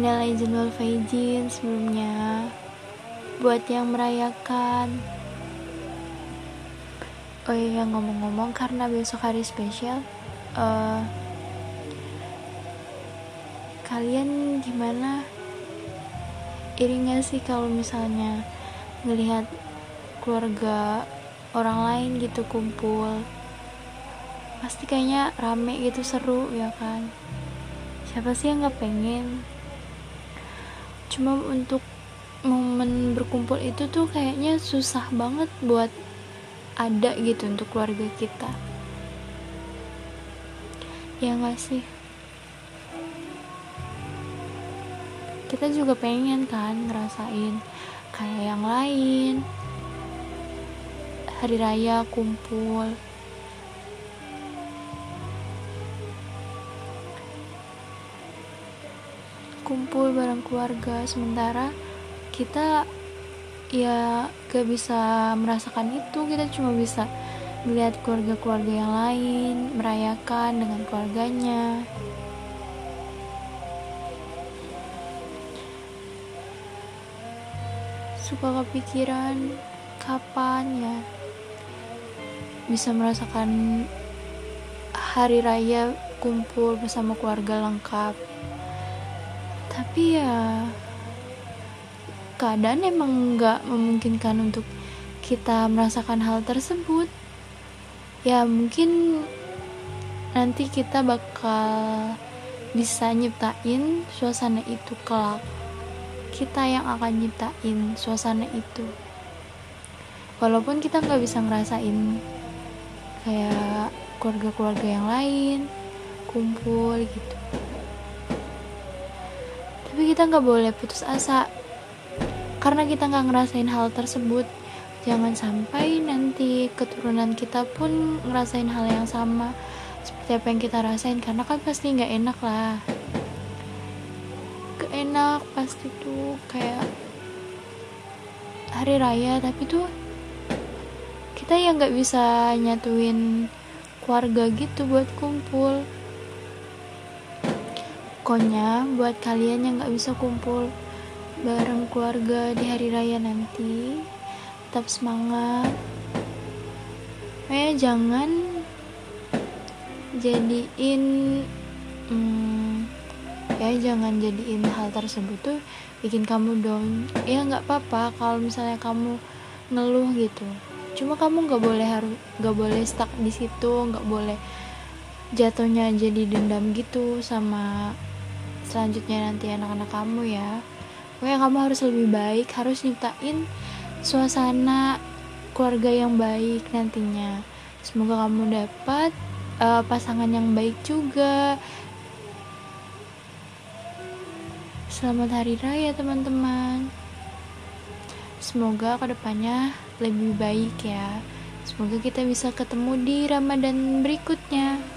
Minal aidin wal faizin sebelumnya buat yang merayakan. Oh iya, ngomong-ngomong, karena besok hari spesial, kalian gimana? Iri gak sih kalau misalnya ngelihat keluarga orang lain gitu kumpul? Pasti kayaknya rame gitu, seru ya kan? Siapa sih yang gak pengen? Cuma untuk momen berkumpul itu tuh kayaknya susah banget buat ada gitu untuk keluarga kita, ya gak sih? Kita juga pengen kan ngerasain kayak yang lain, hari raya kumpul. Kumpul bareng keluarga, sementara kita ya gak bisa merasakan itu. Kita cuma bisa melihat keluarga-keluarga yang lain merayakan dengan keluarganya. Suka kepikiran kapan ya bisa merasakan hari raya kumpul bersama keluarga lengkap. Tapi ya keadaan emang gak memungkinkan untuk kita merasakan hal tersebut. Ya mungkin nanti kita bakal bisa nyiptain suasana itu kelak. Kita yang akan nyiptain suasana itu, walaupun kita gak bisa ngerasain kayak keluarga-keluarga yang lain kumpul gitu. Tapi kita gak boleh putus asa karena kita gak ngerasain hal tersebut. Jangan sampai nanti keturunan kita pun ngerasain hal yang sama seperti apa yang kita rasain, karena kan pasti gak enak lah. Gak enak pasti tuh, kayak hari raya tapi tuh kita yang gak bisa nyatuin keluarga gitu buat kumpul. Pokoknya buat kalian yang gak bisa kumpul bareng keluarga di hari raya nanti, tetap semangat. Jangan jadiin hal tersebut tuh bikin kamu down. Ya gak apa-apa kalau misalnya kamu ngeluh gitu, cuma kamu gak boleh stuck di situ, gak boleh jatuhnya jadi dendam gitu sama selanjutnya nanti anak-anak kamu ya. Pokoknya kamu harus lebih baik, harus nyiptain suasana keluarga yang baik nantinya. Semoga kamu dapat pasangan yang baik juga. Selamat hari raya teman-teman. Semoga kedepannya lebih baik ya. Semoga kita bisa ketemu di Ramadan berikutnya.